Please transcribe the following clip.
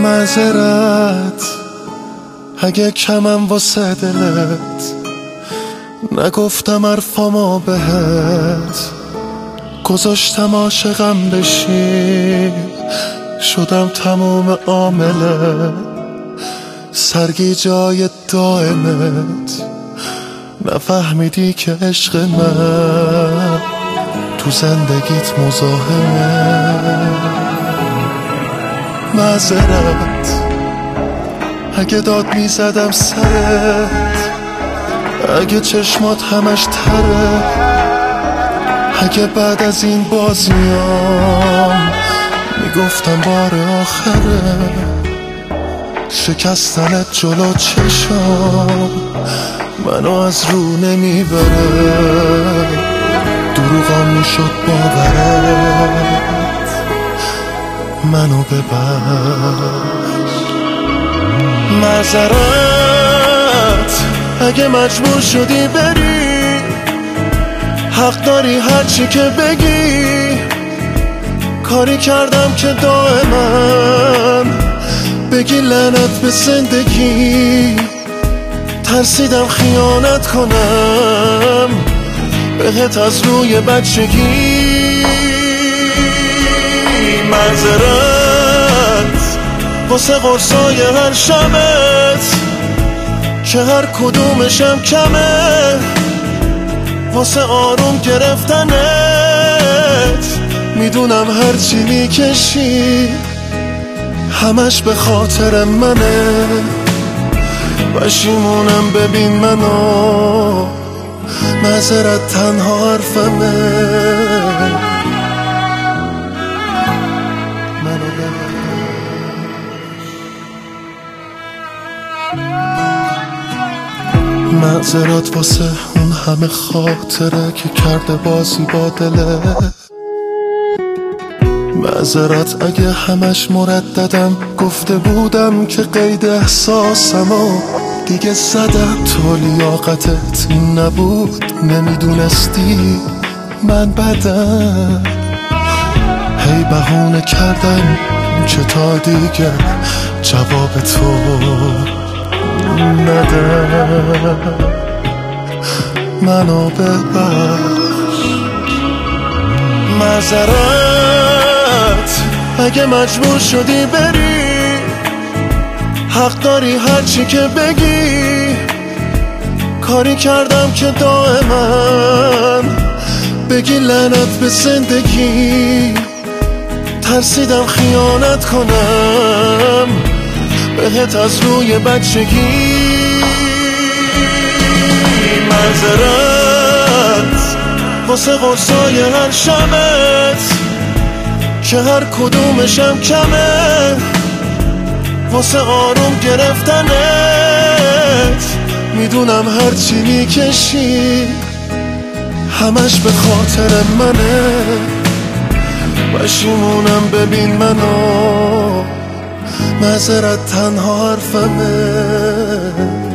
معذرت اگه کمم واسه دلت، نگفتم حرفامو بهت، گذاشتم عاشقم بشی، شدم تموم عاملت، سرگیجای دائمت، نفهمیدی که عشق من تو زندگیت مزاحمه. معذرت اگه داد میزدم سرت، اگه چشمات همش تره، اگه بعد از این بازیام میگفتم بار آخره، شکستنت جلو چشام منو از رو نمیبره، دروغام میشد باورت، منو ببخش. معذرت اگه مجبور شدی بری، حق داری هرچی که بگی، کاری کردم که دائما بگی لعنت به زندگی، ترسیدم خیانت کنم بهت از روی بچگی. معذرت واسه قرصای هر شبت که هر کدومشم کمه، واسه آروم گرفتنت میدونم هرچی میکشی همش به خاطر منه، پشیمونم ببین منو، معذرت تنها حرفمه. معذرت واسه اون همه خاطره که کرده بازی با دله، معذرت اگه همش مرددم گفته بودم که قید احساسمو دیگه زدم، تو لیاقتت این نبود نمیدونستی من بدم، هی بهونه کردم که تا دیگه جواب تو ندم، منو ببخش. معذرت اگه مجبور شدی بری، حق داری هرچی که بگی، کاری کردم که دائما بگی لعنت به زندگی، ترسیدم خیانت کنم بهت از روی بچگی. معذرت واسه قرصای هر شبت که هر کدومشم کمه، واسه آروم گرفتنت میدونم هرچی میکشی همش به خاطر منه، پشیمونم ببین منو، معذرت تنها حرفمه.